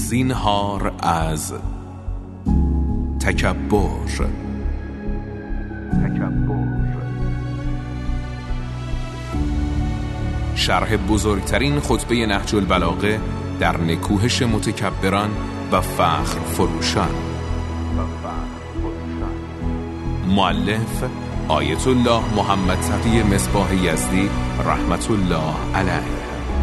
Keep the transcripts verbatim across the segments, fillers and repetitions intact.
زینهار از تکبر. تکبر شرح بزرگترین خطبه نهج البلاغه در نکوهش متکبران و فخر فروشان. مؤلف آیت الله محمد تقی مصباح یزدی رحمت الله علیه.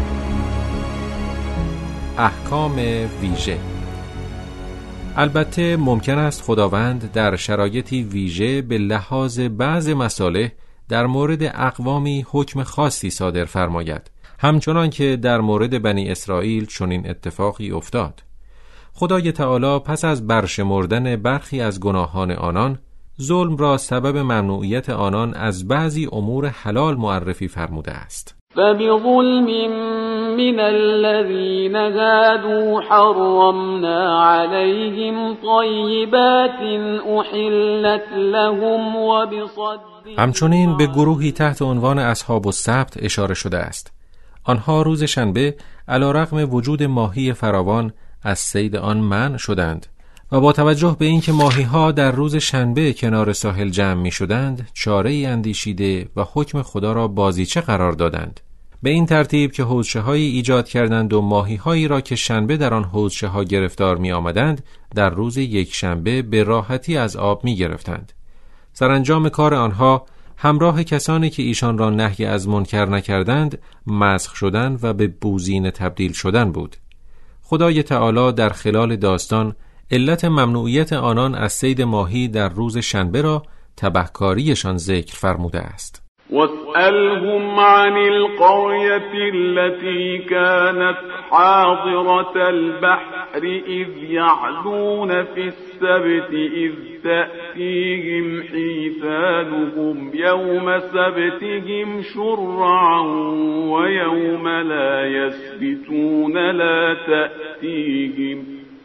احکام ویژه. البته ممکن است خداوند در شرایطی ویژه به لحاظ بعض مصالح در مورد اقوامی حکم خاصی صادر فرماید، همچنان که در مورد بنی اسرائیل چنین اتفاقی افتاد. خدای تعالی پس از برشمردن برخی از گناهان آنان، ظلم را سبب ممنوعیت آنان از بعضی امور حلال معرفی فرموده است. فبظلم من الذين هادوا حرمنا عليهم طيبات أحلت لهم وبصد. همچنین به گروهی تحت عنوان اصحاب السبت اشاره شده است. آنها روز شنبه علی رغم وجود ماهی فراوان از صید آن منع شدند و با توجه به اینکه ماهی‌ها در روز شنبه کنار ساحل جمع می‌شدند، چاره‌ای اندیشیده و حکم خدا را بازیچه قرار دادند. به این ترتیب که حوضچه‌هایی ایجاد کردند و ماهی‌هایی را که شنبه در آن حوضچه‌ها گرفتار می‌آمدند، در روز یک شنبه به راحتی از آب می‌گرفتند. سرانجام کار آنها همراه کسانی که ایشان را نهی از منکر نکردند، مسخ شدن و به بوزینه تبدیل شدن بود. خدای تعالی در خلال داستان علت ممنوعیت آنان از صید ماهی در روز شنبه را تبهکاریشان ذکر فرموده است. واسألهم عن القرية التي كانت حاضرة البحر إذ يعدون في السبت إذ تأتيهم حيتانهم يوم سبتهم شرعا ويوم لا يسبتون لا تأتيهم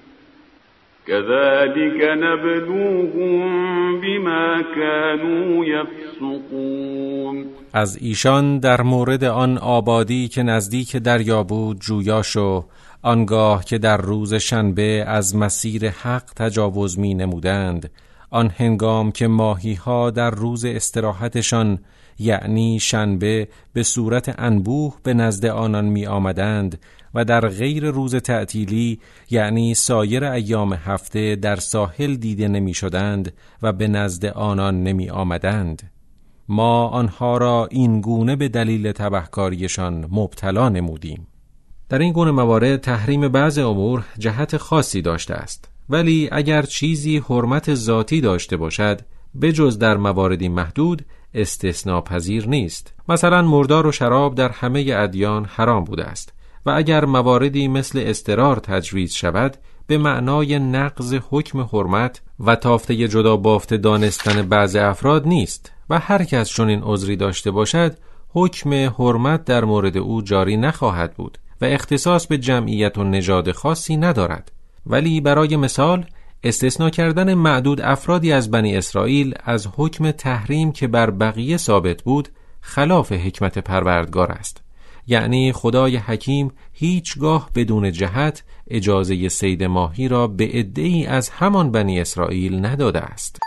كذلك نبلوهم بما كانوا يفسقون. از ایشان در مورد آن آبادی که نزدیک دریا بود جویا شو، آنگاه که در روز شنبه از مسیر حق تجاوز می نمودند، آن هنگام که ماهی ها در روز استراحتشان یعنی شنبه به صورت انبوه به نزد آنان می آمدند و در غیر روز تعطیلی یعنی سایر ایام هفته در ساحل دیده نمی شدند و به نزد آنان نمی آمدند. ما آنها را این گونه به دلیل تبهکاریشان مبتلا نمودیم. در این گونه موارد تحریم بعض امور جهت خاصی داشته است، ولی اگر چیزی حرمت ذاتی داشته باشد بجز در مواردی محدود استثناء پذیر نیست. مثلا مردار و شراب در همه ادیان حرام بوده است و اگر مواردی مثل اضطرار تجویز شود به معنای نقض حکم حرمت و تافته جدا بافته دانستن بعض افراد نیست و هر کس چون این عذری داشته باشد حکم حرمت در مورد او جاری نخواهد بود و اختصاص به جمعیت و نژاد خاصی ندارد. ولی برای مثال استثناء کردن معدود افرادی از بنی اسرائیل از حکم تحریم که بر بقیه ثابت بود خلاف حکمت پروردگار است. یعنی خدای حکیم هیچگاه بدون جهت اجازه صید ماهی را به عده‌ای از همان بنی اسرائیل نداده است.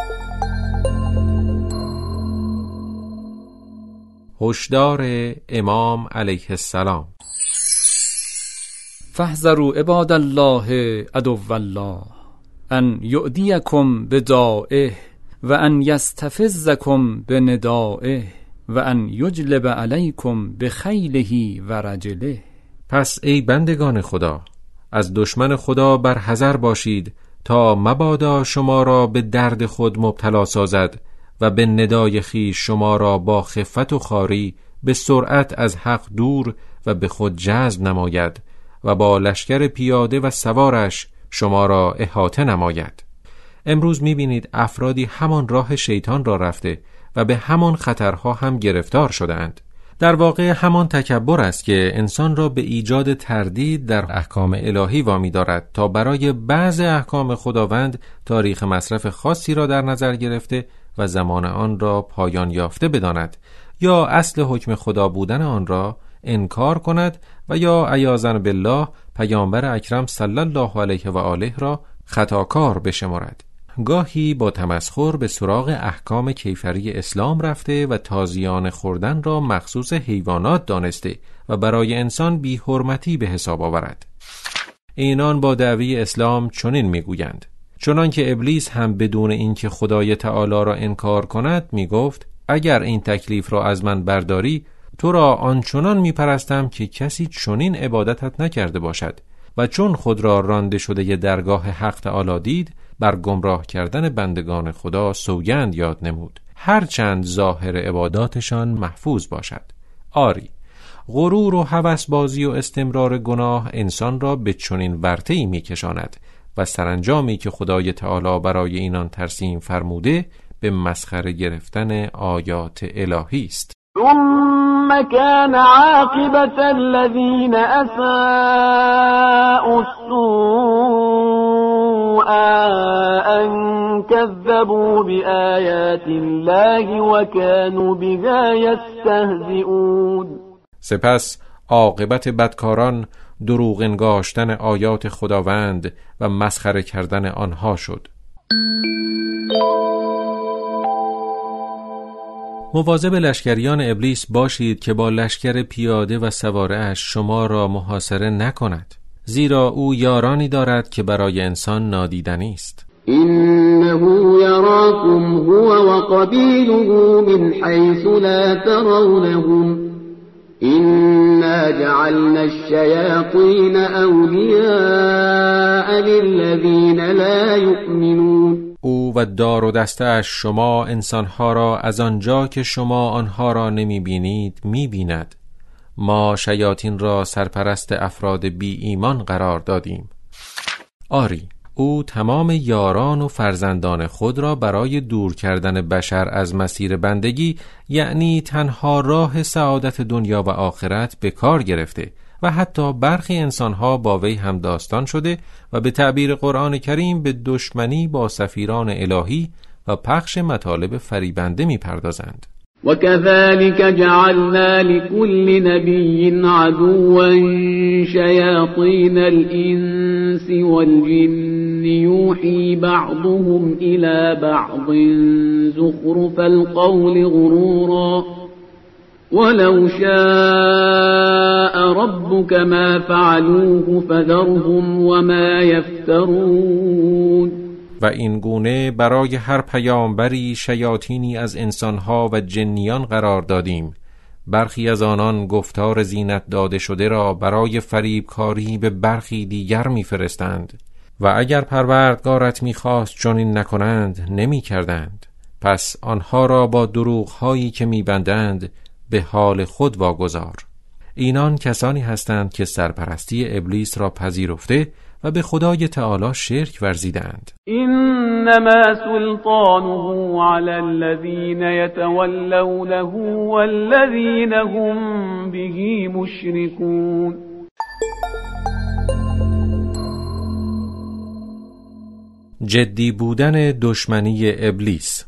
هشدار امام علیه السلام. فاحذروا عباد الله عدو الله ان یعدیکم بدائه و ان یستفزکم بندائه و ان یجلب علیکم بخیله و رجله. پس ای بندگان خدا، از دشمن خدا بر حذر باشید تا مبادا شما را به درد خود مبتلا سازد و به ندای خویش شما را با خفت و خواری به سرعت از حق دور و به خود جذب نماید و با لشکر پیاده و سوارش شما را احاطه نماید. امروز می‌بینید افرادی همان راه شیطان را رفته و به همان خطرها هم گرفتار شدند. در واقع همان تکبر است که انسان را به ایجاد تردید در احکام الهی وامی دارد تا برای بعض احکام خداوند تاریخ مصرف خاصی را در نظر گرفته و زمان آن را پایان یافته بداند یا اصل حکم خدا بودن آن را انکار کند و یا عیاذا بالله پیامبر اکرم صلی الله علیه و آله را خطاکار بشمارد. گاهی با تمسخر به سراغ احکام کیفری اسلام رفته و تازیانه خوردن را مخصوص حیوانات دانسته و برای انسان بی حرمتی به حساب آورد. اینان با دعوی اسلام چنین میگویند: چنان که ابلیس هم بدون اینکه خدای تعالی را انکار کند میگفت اگر این تکلیف را از من برداری تو را آنچنان میپرستم که کسی چنین عبادتت نکرده باشد، و چون خود را رانده شده ی درگاه حق تعالی دید بر گمراه کردن بندگان خدا سوگند یاد نمود، هرچند ظاهر عباداتشان محفوظ باشد. آری، غرور و هوسبازی و استمرار گناه انسان را به چنین ورطه‌ای میکشاند و سرانجامی که خدای تعالی برای اینان ترسیم فرموده به مسخره گرفتن آیات الهی است. ثم كان عاقبة الذين أساءوا السوء أن كذبوا بآيات الله وكانوا بها يستهزئون. سپس عاقبت بدکاران دروغ انگاشتن آیات خداوند و مسخره کردن آنها شد. مواظب لشکریان ابلیس باشید که با لشکر پیاده و سواره اش شما را محاصره نکند، زیرا او یارانی دارد که برای انسان نادیدنی است. إنه يراكم هو وقبيله من حيث لا ترونهم إنا جعلنا الشياطين أولياء للذين لا يؤمنون. او و دار و دسته‌اش شما انسانها را از آنجا که شما آنها را نمی بینید می بیند. ما شیاطین را سرپرست افراد بی ایمان قرار دادیم. آری، او تمام یاران و فرزندان خود را برای دور کردن بشر از مسیر بندگی، یعنی تنها راه سعادت دنیا و آخرت، به کار گرفته و حتی برخی انسانها با وی هم داستان شده و به تعبیر قرآن کریم به دشمنی با سفیران الهی و پخش مطالب فریبنده می پردازند. وكذلك جعلنا لكل نبي عدوا شياطين الإنس والجن يوحي بعضهم إلى بعض زخرف القول غرورا ولو شاء ربك ما فعلوه فذرهم وما يفترون. و این گونه برای هر پیامبری شیاطینی از انسانها و جنیان قرار دادیم. برخی از آنان گفتار زینت داده شده را برای فریبکاری به برخی دیگر می‌فرستند و اگر پروردگارت می‌خواست چنین نکنند نمی‌کردند. پس آنها را با دروغ‌هایی که می‌بندند به حال خود واگذار. اینان کسانی هستند که سرپرستی ابلیس را پذیرفته و به خدای تعالی شرک ورزیدند. انما سلطانه على الذين يتولونه والذين هم به مشركون. جدی بودن دشمنی ابلیس.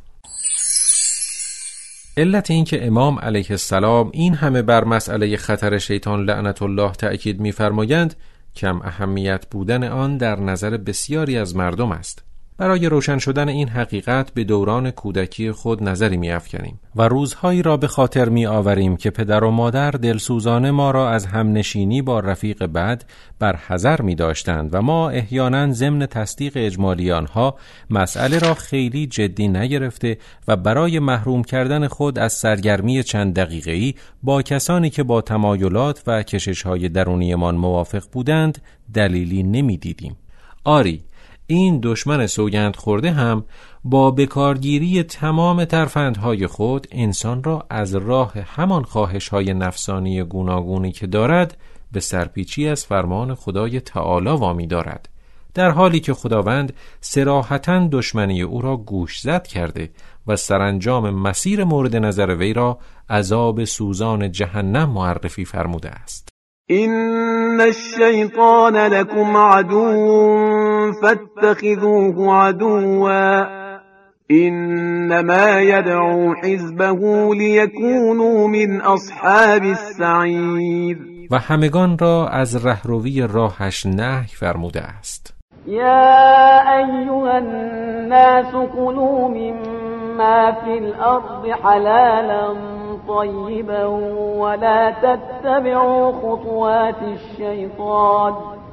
علت این که امام علیه السلام این همه بر مسئله خطر شیطان لعنت الله تأکید می‌فرمایند کم اهمیت بودن آن در نظر بسیاری از مردم است. برای روشن شدن این حقیقت به دوران کودکی خود نظری می‌افکنیم و روزهایی را به خاطر می‌آوریم که پدر و مادر دلسوزانه ما را از همنشینی با رفیق بد بر حذر می‌داشتند و ما احیانا ضمن تصدیق اجمالی آنها مسئله را خیلی جدی نگرفته و برای محروم کردن خود از سرگرمی چند دقیقه‌ای با کسانی که با تمایلات و کشش‌های درونیمان موافق بودند دلیلی نمی‌دیدیم. آری، این دشمن سوگند خورده هم با بکارگیری تمام ترفندهای خود انسان را از راه همان خواهش‌های نفسانی گوناگونی که دارد به سرپیچی از فرمان خدای تعالی وامی دارد، در حالی که خداوند صراحتاً دشمنی او را گوشزد کرده و سرانجام مسیر مورد نظر وی را عذاب سوزان جهنم معرفی فرموده است. إن الشيطان لكم عدو فاتخذوه عدوا انما يدعو حزبه لیکونوا من اصحاب السعیر. و همگان را از رهروی راهش نهی فرموده است. یا ایها الناس کلوا مما فی الارض حلالا طیبا ولا تتبعوا خطوات الشیطان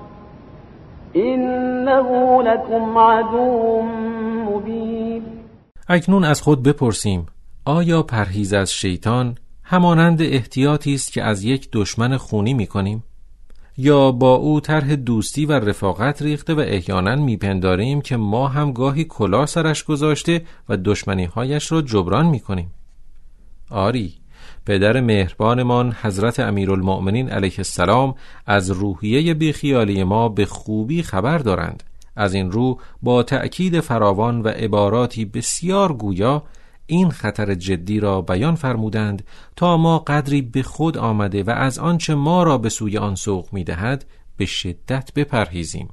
انه لكم عدو مبین. اکنون از خود بپرسیم آیا پرهیز از شیطان همانند احتیاطی است که از یک دشمن خونی می‌کنیم یا با او طرح دوستی و رفاقت ریخته و احیانا میپنداریم که ما هم گاهی کلاه سرش گذاشته و دشمنی‌هایش را جبران می‌کنیم؟ آری، پدر مهربانمان حضرت امیرالمؤمنین علیه السلام از روحیه بیخیالی ما به خوبی خبر دارند. از این رو با تأکید فراوان و عباراتی بسیار گویا این خطر جدی را بیان فرمودند تا ما قدری به خود آمده و از آنچه ما را به سوی آن سوق می‌دهد به شدت بپرهیزیم.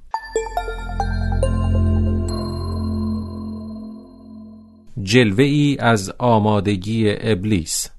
جلوه‌ای از آمادگی ابلیس.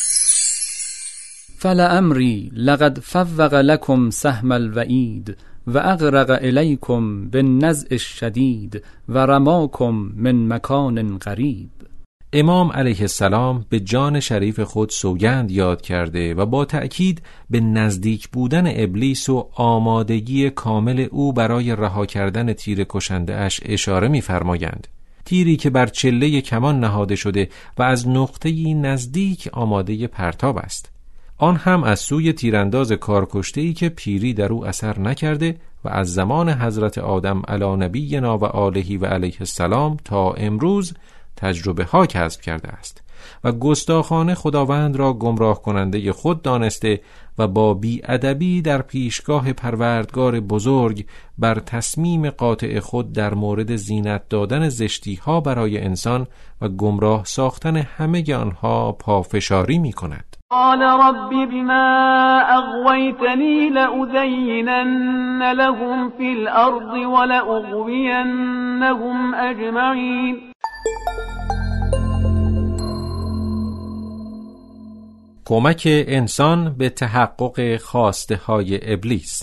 فلعمری لقد فوق لكم سهم الوعید و اغرق الیکم بالنزع الشدید و رماکم من مکان قریب. امام علیه السلام به جان شریف خود سوگند یاد کرده و با تأکید به نزدیک بودن ابلیس و آمادگی کامل او برای رها کردن تیر کشنده اش اشاره می‌فرمایند. تیری که بر چله کمان نهاده شده و از نقطه‌ای نزدیک آماده پرتاب است. آن هم از سوی تیرانداز کارکشته‌ای که پیری در او اثر نکرده و از زمان حضرت آدم علی نبینا و آله و علیه السلام تا امروز تجربه ها کسب کرده است و گستاخانه خداوند را گمراه کننده خود دانسته و با بی‌ادبی در پیشگاه پروردگار بزرگ بر تصمیم قاطع خود در مورد زینت دادن زشتی ها برای انسان و گمراه ساختن همه آنها پافشاری می کند. قال رب بما اغويتني لأزينن لهم في الأرض ولأغوينهم أجمعين. کمک انسان به تحقق خواسته های ابلیس.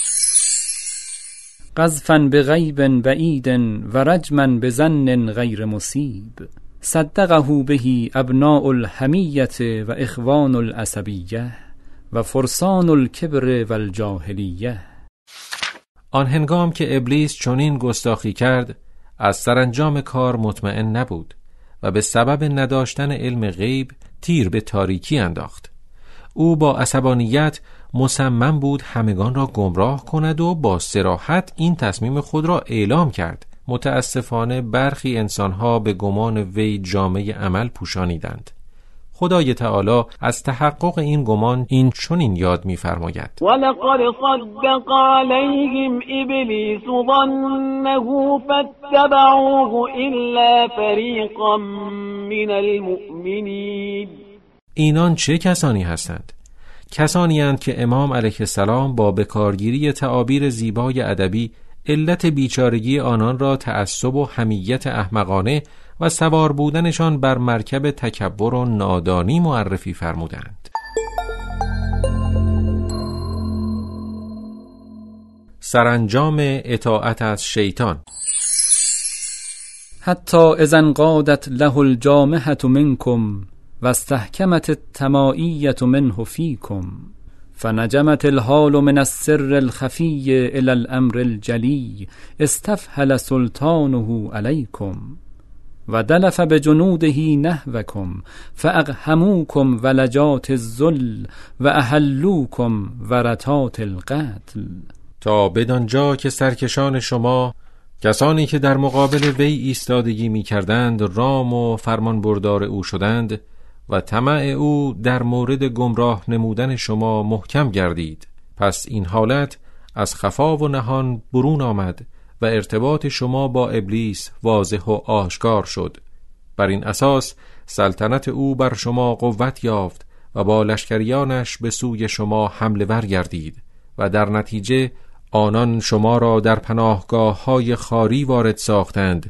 قذفا بغیب بعید و رجما بظن غیر مصیب صدقه به ابناء الحمیت و اخوان العصبیه و فرسان الکبر و الجاهلیه. آن هنگام که ابلیس چنین گستاخی کرد از سرانجام کار مطمئن نبود و به سبب نداشتن علم غیب تیر به تاریکی انداخت. او با عصبانیت مصمم بود همگان را گمراه کند و با صراحت این تصمیم خود را اعلام کرد. متاسفانه برخی انسانها به گمان وی جامه عمل پوشانیدند. خدای تعالی از تحقق این گمان این چنین یاد می‌فرماید: ولقد صدق علیهم ابلیس ظنه فاتبعوه الا فریقا من المؤمنین. اینان چه کسانی هستند؟ کسانی هستند که امام علیه السلام با بکارگیری تعابیر زیبای ادبی علت بیچارگی آنان را تعصب و حمیت احمقانه و سوار بودنشان بر مرکب تکبر و نادانی معرفی فرمودند. سرانجام اطاعت از شیطان. حتی اذا انقادت له الجامحة منکم و استحکمت التمائیة منه فیکم فنجمت الحال من السر الخفی الى الامر الجلی استفحل سلطانه علیکم و دلف بجنوده نحوکم فاقهموکم ولجات الذل و احلوکم ورطات القتل. تا بدانجا که سرکشان شما، کسانی که در مقابل وی ایستادگی می کردند، رام و فرمان بردار او شدند و طمع او در مورد گمراه نمودن شما محکم گردید. پس این حالت از خفا و نهان برون آمد و ارتباط شما با ابلیس واضح و آشکار شد. بر این اساس سلطنت او بر شما قوت یافت و با لشکریانش به سوی شما حمله ور گردید و در نتیجه آنان شما را در پناهگاه های خاری وارد ساختند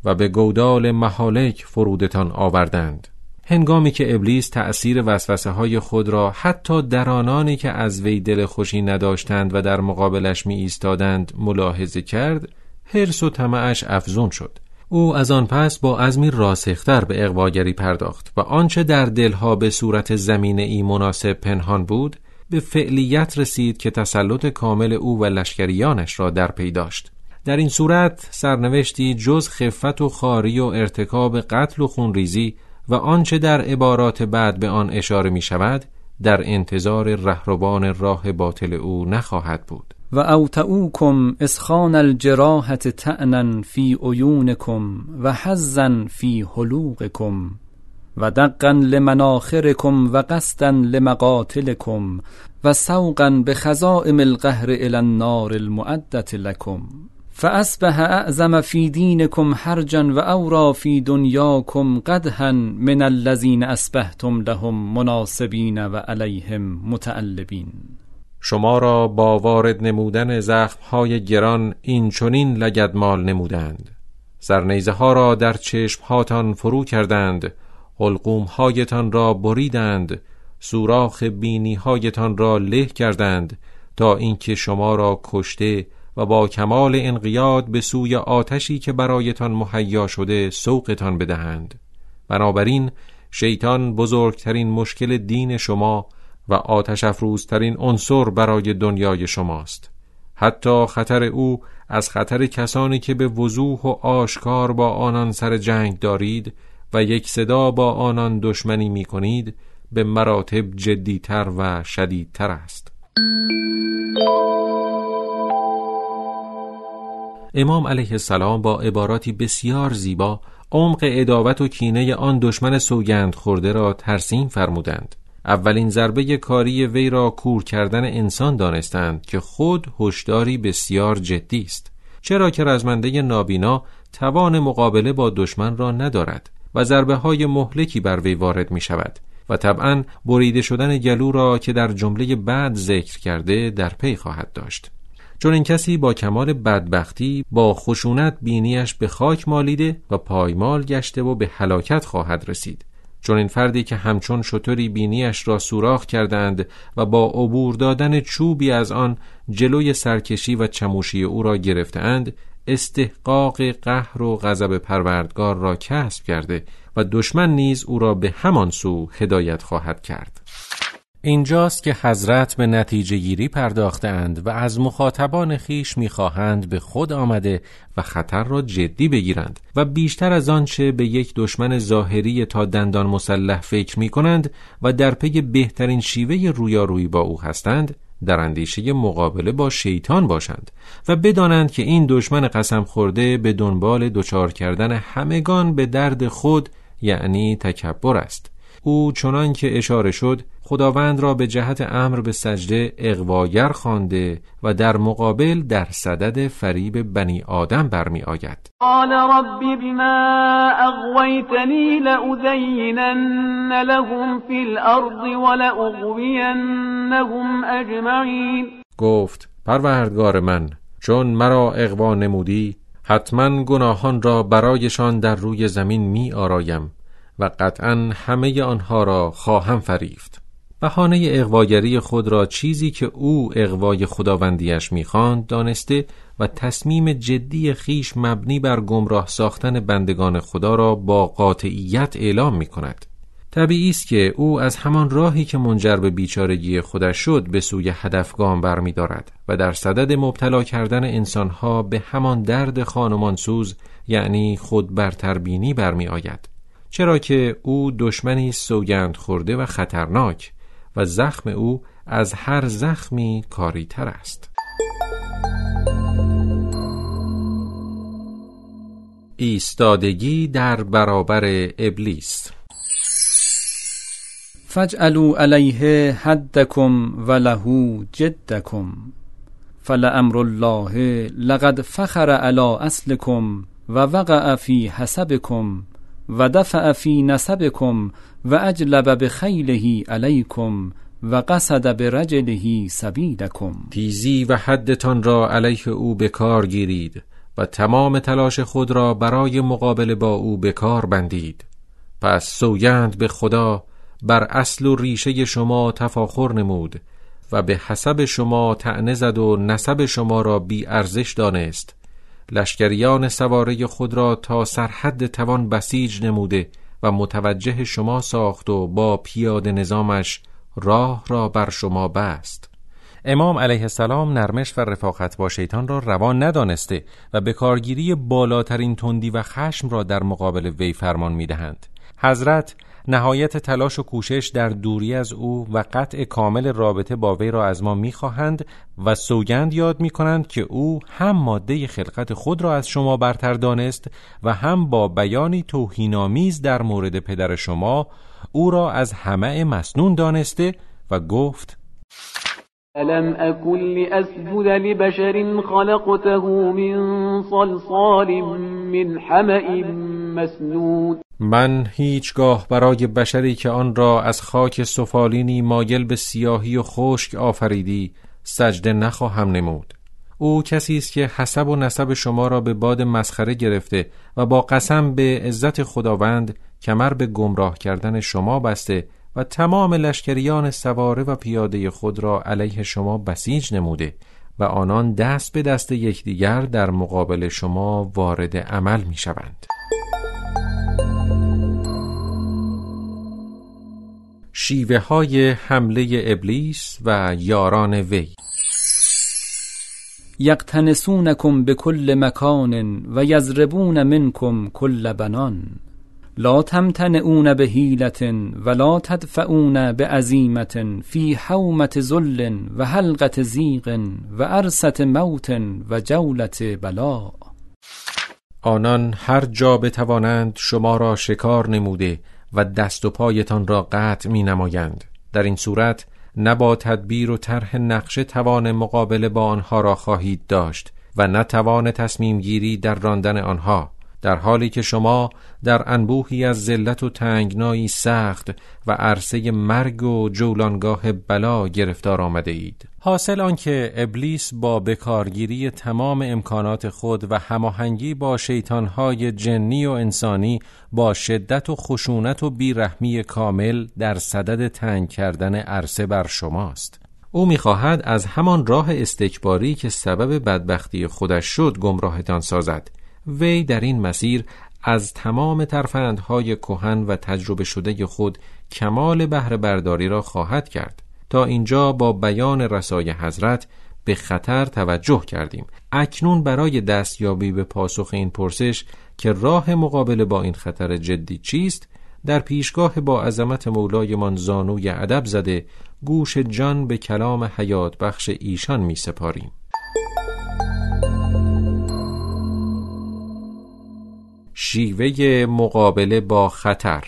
و به گودال مهالک فرودتان آوردند. هنگامی که ابلیس تأثیر وسوسه های خود را حتی در آنانی که از وی دل خوشی نداشتند و در مقابلش می ایستادند ملاحظه کرد، حرص و طمعش افزون شد. او از آن پس با عزمی راسختر به اغواگری پرداخت و آنچه در دلها به صورت زمینه‌ای مناسب پنهان بود به فعلیت رسید که تسلط کامل او و لشکریانش را در پی داشت. در این صورت سرنوشتی جز خفت و خواری و ارتکاب قتل و خونریزی و آنچه در عبارات بعد به آن اشاره می شود در انتظار رهروان راه باطل او نخواهد بود. و اوتئوکم اسخان الجراحة طعنا فی عیونکم و حظا فی حلوقکم و دقا لمناخرکم و قصدا لمقاتلکم و سوقا بخزائم القهر الی النار المعدة لکم فاصبح اعظم فی دینکم حرجا و اورا فی دنیاکم قدحا من الذین اصبحتم لهم مناصبین و علیهم متعلبین. شما را با وارد نمودن زخم‌های گران این چنین لگدمال نمودند، سرنیزه ها را در چشم‌هاتان فرو کردند، حلقوم‌هایتان را بریدند، سوراخ بینی‌هایتان را له کردند تا اینکه شما را کشته و با کمال انقیاد به سوی آتشی که برایتان مهیا شده سوقتان بدهند. بنابراین شیطان بزرگترین مشکل دین شما و آتش افروزترین عنصر برای دنیای شماست. حتی خطر او از خطر کسانی که به وضوح و آشکار با آنان سر جنگ دارید و یک صدا با آنان دشمنی می کنید به مراتب جدیتر و شدیدتر است. امام علیه السلام با عباراتی بسیار زیبا عمق عداوت و کینه آن دشمن سوگند خورده را ترسیم فرمودند. اولین ضربه کاری وی را کور کردن انسان دانستند که خود هشداری بسیار جدی است، چرا که رزمنده نابینا توان مقابله با دشمن را ندارد و ضربه های مهلکی بر وی وارد می شود و طبعاً بریده شدن گلو را که در جمله بعد ذکر کرده در پی خواهد داشت. چون این کسی با کمال بدبختی با خشونت بینیش به خاک مالیده و پایمال گشته و به هلاکت خواهد رسید. چون این فردی که همچون شتری بینیش را سوراخ کردند و با عبور دادن چوبی از آن جلوی سرکشی و چموشی او را گرفتند، استحقاق قهر و غضب پروردگار را کسب کرده و دشمن نیز او را به همان سو هدایت خواهد کرد. اینجاست که حضرت به نتیجه گیری پرداختند و از مخاطبان خیش می‌خواهند به خود آمده و خطر را جدی بگیرند و بیشتر از آنچه به یک دشمن ظاهری تا دندان مسلح فکر می‌کنند و در پی بهترین شیوه رویارویی با او هستند، در اندیشه مقابله با شیطان باشند و بدانند که این دشمن قسم خورده به دنبال دچار کردن همگان به درد خود یعنی تکبر است. او چنان که اشاره شد خداوند را به جهت امر به سجده اغواگر خوانده و در مقابل در صدد فریب بنی آدم برمی آید. قال رب بما اغویتنی لأزینن لهم فی الارض ولأغوینهم اجمعین. گفت پروردگار من، چون مرا اغوا نمودی حتما گناهان را برایشان در روی زمین می آرایم و قطعاً همه آنها را خواهم فریفت. بهانه اغواگری خود را چیزی که او اغوای خداوندیش می‌خواند دانسته و تصمیم جدی خیش مبنی بر گمراه ساختن بندگان خدا را با قاطعیت اعلام می‌کند. طبیعی است که او از همان راهی که منجر به بیچارگی خودش شد به سوی هدف گام برمی‌دارد و در صدد مبتلا کردن انسان‌ها به همان درد خانمانسوز یعنی خود برتربینی برمی‌آید. چرا که او دشمنی سوگند خورده و خطرناک و زخم او از هر زخمی کاری تر است. ایستادگی در برابر ابلیس. فاجعلوا علیه حدکم و له جدکم فلامر الله لقد فخر علی اصلکم و وقع فی حسبکم و دفع فی نسبکم و اجلب بخیله علیکم و قصد برجله سبیلکم. تیزی و حدتان را علیه او به کار گیرید، و تمام تلاش خود را برای مقابله با او به کار بندید. پس سوگند به خدا بر اصل و ریشه شما تفاخر نمود و به حسب شما طعنه زد و نسب شما را بی ارزش دانست. لشکریان سواره خود را تا سرحد توان بسیج نموده و متوجه شما ساخت و با پیاده نظامش راه را بر شما بست. امام علیه السلام نرمش و رفاقت با شیطان را روا ندانسته و به کارگیری بالاترین تندی و خشم را در مقابل وی فرمان می‌دهند. حضرت نهایت تلاش و کوشش در دوری از او و قطع کامل رابطه با وی را از ما می‌خواهند و سوگند یاد می‌کنند که او هم ماده خلقت خود را از شما برتر دانست و هم با بیانی توهین‌آمیز در مورد پدر شما او را از همه مسنون دانسته و گفت: ألم أكن لأسجد لبشر خلقته من صلصال من حمأ مسنون. من هیچگاه برای بشری که آن را از خاک سفالینی مایل به سیاهی و خشک آفریدی سجده نخواهم نمود. او کسی است که حسب و نسب شما را به باد مسخره گرفته و با قسم به عزت خداوند کمر به گمراه کردن شما بسته و تمام لشکریان سواره و پیاده خود را علیه شما بسیج نموده و آنان دست به دست یکدیگر در مقابل شما وارد عمل می شوند. شیوه های حمله ابلیس و یاران وی. یقتنسونکم بكل مکان و یضربون منکم کل بنان لا تمتنعون بحیلة ولا تدفعون بعزیمة فی حومة ذل و حلقة ضیق و عرصة موت و جولة بلاء. آنان هر جا بتوانند شما را شکار نموده و دست و پایتان را قطع می نمایند. در این صورت نه با تدبیر و طرح نقشه توان مقابله با آنها را خواهید داشت و نه توان تصمیم گیری در راندن آنها، در حالی که شما در انبوهی از ذلت و تنگنایی سخت و عرصه مرگ و جولانگاه بلا گرفتار آمده اید. حاصل آن که ابلیس با بکارگیری تمام امکانات خود و هماهنگی با شیطانهای جنی و انسانی با شدت و خشونت و بیرحمی کامل در صدد تنگ کردن عرصه بر شماست. او می‌خواهد از همان راه استکباری که سبب بدبختی خودش شد گمراهتان سازد. وی در این مسیر از تمام ترفندهای کهن و تجربه شده خود کمال بهره برداری را خواهد کرد. تا اینجا با بیان رسای حضرت به خطر توجه کردیم. اکنون برای دستیابی به پاسخ این پرسش که راه مقابله با این خطر جدی چیست، در پیشگاه با عظمت مولایمان زانوی ادب زده گوش جان به کلام حیات بخش ایشان می سپاریم. شیوه مقابله با خطر.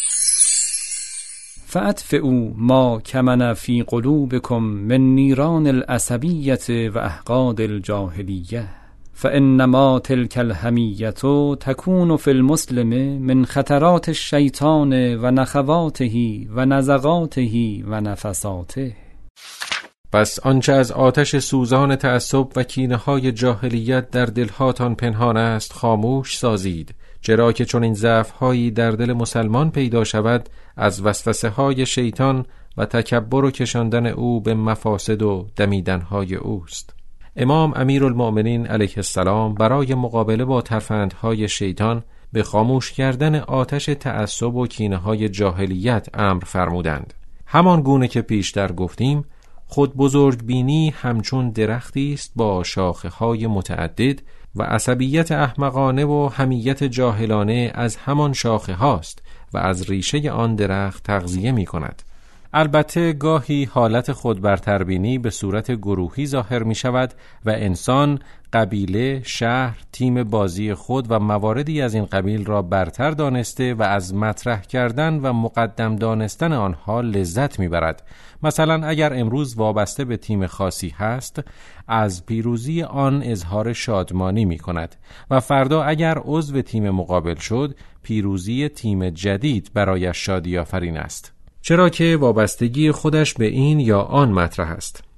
فأطفئوا ما کمن فی قلوبکم من نیران العصبیة و احقاد الجاهلیة فانما تلک الحمیة تکون فی المسلم من خطرات الشیطان و نخواته و نزغاته و نفساته. پس آنچه از آتش سوزان تعصب و کینه‌های جاهلیت در دلهاتان پنهان است خاموش سازید، چرا که چون این ضعف‌هایی در دل مسلمان پیدا شود از وسوسه‌های شیطان و تکبر و کشاندن او به مفاسد و دمیدن‌های اوست. امام امیرالمؤمنین علیه السلام برای مقابله با ترفندهای شیطان به خاموش کردن آتش تعصب و کینه‌های جاهلیت امر فرمودند. همان گونه که پیشتر گفتیم، خود بزرگ بینی همچون درختی است با شاخه‌های متعدد و عصبیت احمقانه و حمیت جاهلانه از همان شاخه هاست و از ریشه آن درخت تغذیه می کند. البته گاهی حالت خود برتربینی به صورت گروهی ظاهر می شود و انسان، قبیله، شهر، تیم بازی خود و مواردی از این قبیل را برتر دانسته و از مطرح کردن و مقدم دانستن آنها لذت می برد. مثلا اگر امروز وابسته به تیم خاصی هست، از پیروزی آن اظهار شادمانی می کند و فردا اگر عضو تیم مقابل شد، پیروزی تیم جدید برایش شادی آفرین است، چرا که وابستگی خودش به این یا آن مطرح است.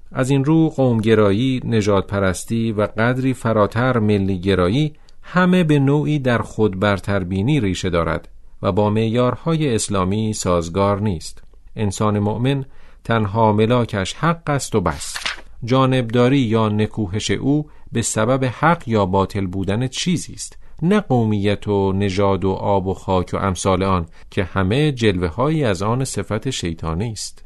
از این رو قومگرایی، نژاد پرستی و قدری فراتر ملی گرایی همه به نوعی در خود برتربینی ریشه دارد و با معیارهای اسلامی سازگار نیست. انسان مؤمن تنها ملاکش حق است و بس. جانبداری یا نکوهش او به سبب حق یا باطل بودن چیزی است، نه قومیت و نژاد و آب و خاک و امثال آن که همه جلوه هایی از آن صفت شیطانی است.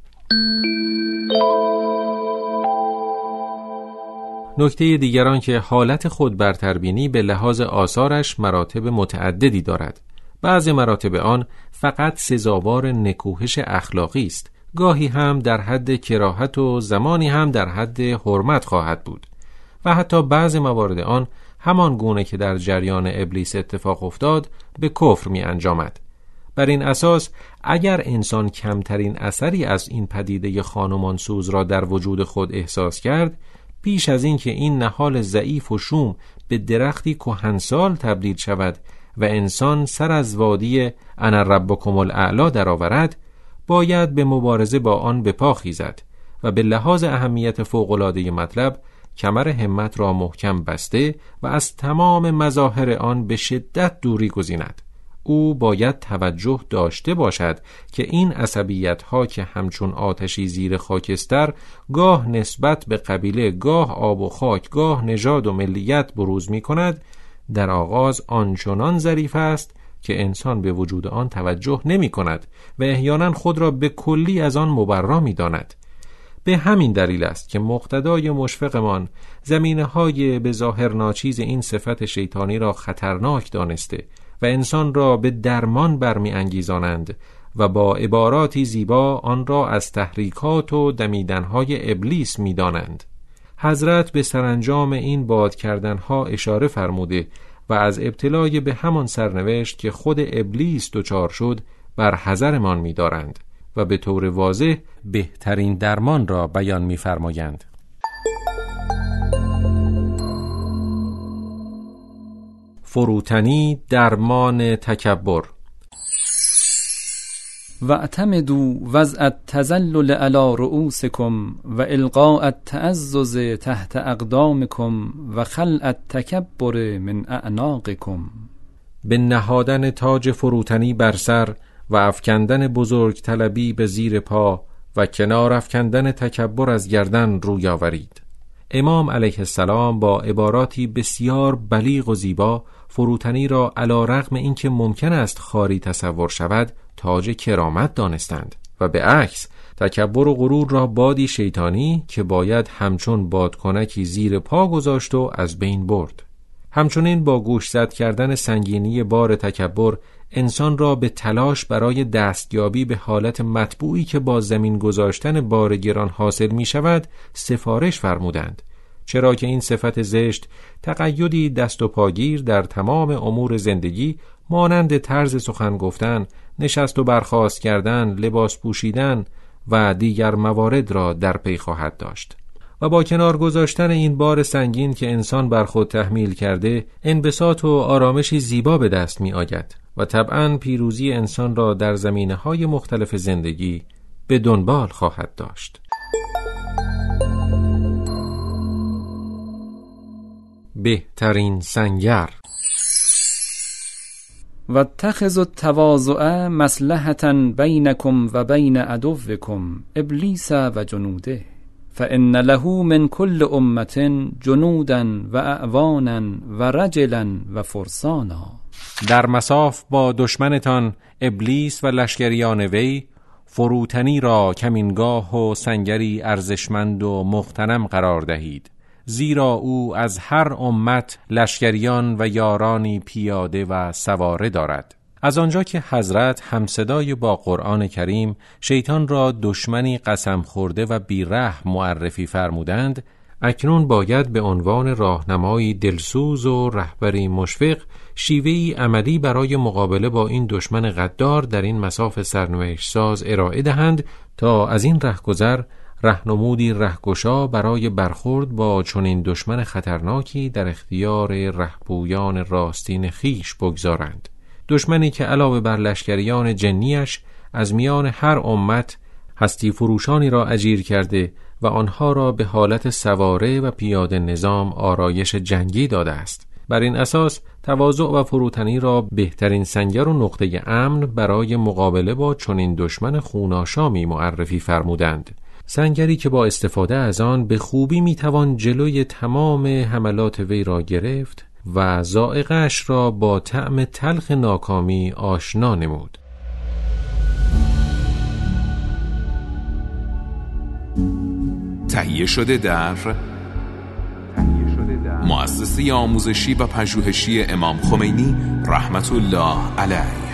نکته دیگران که حالت خود برتربینی به لحاظ آثارش مراتب متعددی دارد. بعضی مراتب آن فقط سزاوار نکوهش اخلاقی است، گاهی هم در حد کراهت و زمانی هم در حد حرمت خواهد بود و حتی بعضی موارد آن همان گونه که در جریان ابلیس اتفاق افتاد به کفر می انجامد. بر این اساس اگر انسان کمترین اثری از این پدیده خانمانسوز را در وجود خود احساس کرد، پیش از این که این نهال ضعیف و شوم به درختی کهنسال تبدیل شود و انسان سر از وادی انا ربکم الاعلی درآورد، باید به مبارزه با آن به پا خیزد و به لحاظ اهمیت فوق‌العاده مطلب کمر همت را محکم بسته و از تمام مظاهر آن به شدت دوری گزیند. او باید توجه داشته باشد که این عصبیت‌ها که همچون آتشی زیر خاکستر گاه نسبت به قبیله، گاه آب و خاک، گاه نژاد و ملیت بروز می‌کند، در آغاز آنچنان ظریف است که انسان به وجود آن توجه نمی‌کند و احیانا خود را به کلی از آن مبرا می‌داند. به همین دلیل است که مقتدای مشفقمان زمینه‌های به ظاهر ناچیز این صفت شیطانی را خطرناک دانسته و انسان را به درمان برمی انگیزانند و با عباراتی زیبا آن را از تحریکات و دمیدنهای ابلیس می دانند. حضرت به سرانجام این باد کردنها اشاره فرموده و از ابتلای به همان سرنوشت که خود ابلیس دچار شد بر حذرمان می دارند و به طور واضح بهترین درمان را بیان می فرمایند. فروتنی درمان تکبر. واعتمدوا وضع التذلل علی رؤوسکم و القاء التعزز تحت اقدامکم و خلع التکبر من اعناقکم. به نهادن تاج فروتنی بر سر و افکندن بزرگ طلبی به زیر پا و کنار افکندن تکبر از گردن روی آورید. امام علیه السلام با عباراتی بسیار بلیغ و زیبا فروتنی را علی رغم اینکه ممکن است خاری تصور شود تاج کرامت دانستند و به عکس تکبر و غرور را بادی شیطانی که باید همچون بادکنکی زیر پا گذاشت و از بین برد. همچنین با گوشزد کردن سنگینی بار تکبر انسان را به تلاش برای دستیابی به حالت مطبوعی که با زمین گذاشتن بار گران حاصل می شود سفارش فرمودند، چرا که این صفت زشت تقیدی دست و پاگیر در تمام امور زندگی مانند طرز سخن گفتن، نشست و برخاست کردن، لباس پوشیدن و دیگر موارد را در پی خواهد داشت. و با کنار گذاشتن این بار سنگین که انسان بر خود تحمیل کرده، انبساط و آرامشی زیبا به دست می آید و طبعاً پیروزی انسان را در زمینه‌های مختلف زندگی به دنبال خواهد داشت. بهترین سنگر. و اتخذوا التواضع مصلحة بینکم و بین عدوکم ابلیس و جنوده فإن له من كل امة جنودا و اعوانا و رجلا و فرسانا. در مصاف با دشمنتان ابلیس و لشکریان وی فروتنی را کمینگاه و سنگری ارزشمند و مغتنم قرار دهید، زیرا او از هر امت لشکریان و یارانی پیاده و سواره دارد. از آنجا که حضرت همصدای با قرآن کریم شیطان را دشمنی قسم خورده و بی‌رحم معرفی فرمودند، اکنون باید به عنوان راهنمایی دلسوز و رهبری مشفق شیوهی عملی برای مقابله با این دشمن غدار در این مصاف سرنوشت ساز ارائه دهند تا از این رهگذر راهنمودی رهگشا برای برخورد با چنین دشمن خطرناکی در اختیار رهپویان راستین خیش بگذارند. دشمنی که علاوه بر لشکریان جنیش از میان هر امت هستی فروشانی را اجیر کرده و آنها را به حالت سواره و پیاده نظام آرایش جنگی داده است. بر این اساس تواضع و فروتنی را بهترین سنگر و نقطه امن برای مقابله با چنین دشمن خوناشامی معرفی فرمودند، سنگری که با استفاده از آن به خوبی میتوان جلوی تمام حملات وی را گرفت و ذائقه‌اش را با طعم تلخ ناکامی آشنا نمود. تهیه شده در مؤسسه آموزشی و پژوهشی امام خمینی رحمت الله علیه.